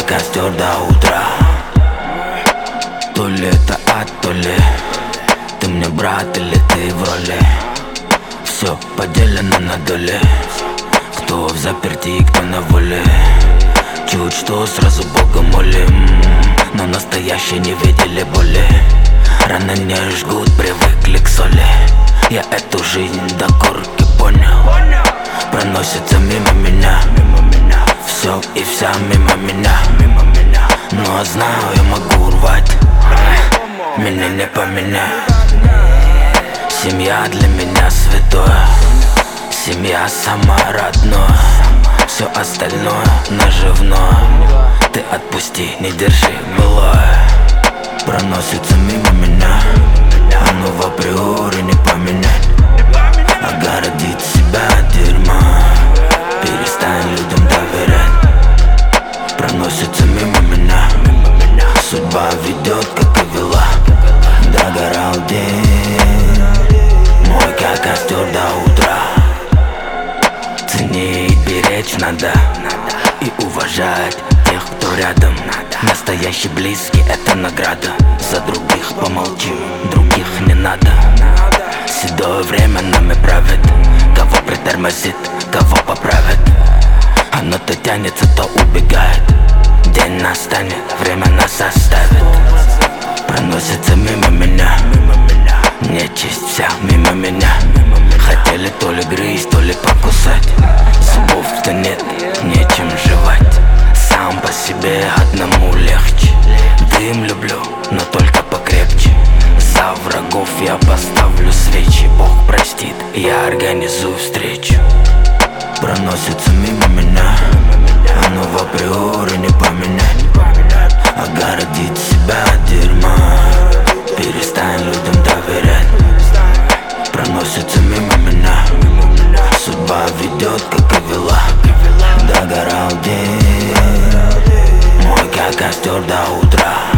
костер до утра. То ли это ад, то ли ты мне брат или ты в роли. Все поделено на доли. Кто в заперти, кто на воле. Чуть что сразу Бога молим, но настоящие не видели боли. Раны не жгут, привыкли к соли. Я эту жизнь до корки понял. Проносится мимо меня все и вся мимо меня. Но знаю, я могу урвать, меня не поменять. Семья для меня святое, семья самое родное. Все остальное наживное. Ты отпусти, не держи былое. Проносится мимо меня, оно в априори не поменять. Огородить себя от дерьма, перестань людям доверять. Проносится мимо меня, судьба ведет, как и вела. Догорал день мой, как костер до утра. Ценить, беречь надо и уважать тех, кто рядом. Настоящий близкий — это награда. За других помолчим, других не надо. Седое время нами правит. Кого притормозит, кого поправит. Оно то тянется, то убегает. День настанет, время нас оставит. Проносится мимо меня, нечисть вся мимо меня. Хотели то ли грызть, то ли покусать. Зубов-то нет, нечем жевать. Сам по себе одному легче. Дым люблю, но только покрепче. За врагов я поставлю свечи. Бог простит, я организую встречу. Проносится мимо меня, оно в априори не поменять. Огородить себя от дерьма, перестань людям доверять. Проносится мимо меня, судьба ведет, как и вела. Догорал день мой, как костер до утра.